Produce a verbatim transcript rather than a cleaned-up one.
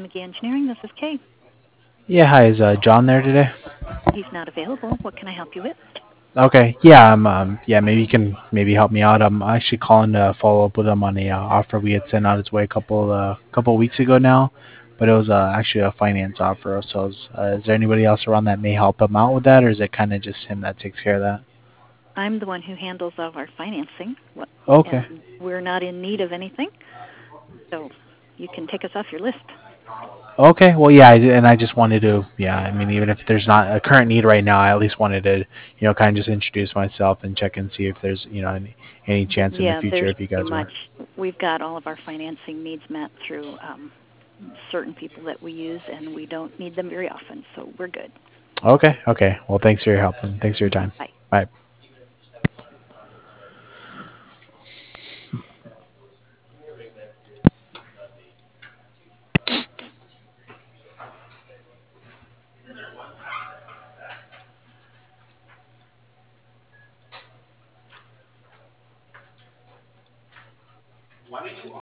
McGee Engineering. This is Kay. Yeah, hi. Is uh, John there today? He's not available. What can I help you with? Okay. Yeah. Um. um yeah. Maybe you can maybe help me out. I'm actually calling to follow up with him on a uh, offer we had sent out his way a couple uh couple weeks ago now, but it was uh, actually a finance offer. So is, uh, is there anybody else around that may help him out with that, or is it kind of just him that takes care of that? I'm the one who handles all our financing, Okay. and we're not in need of anything, so you can take us off your list. Okay. Well, yeah, I, and I just wanted to, yeah, I mean, even if there's not a current need right now, I at least wanted to, you know, kind of just introduce myself and check and see if there's, you know, any any chance in the Yeah, future there's if you too guys much. were. We've got all of our financing needs met through um, certain people that we use, and we don't need them very often, so we're good. Okay. Okay. Well, thanks for your help and thanks for your Mm-hmm. time. Bye. Bye.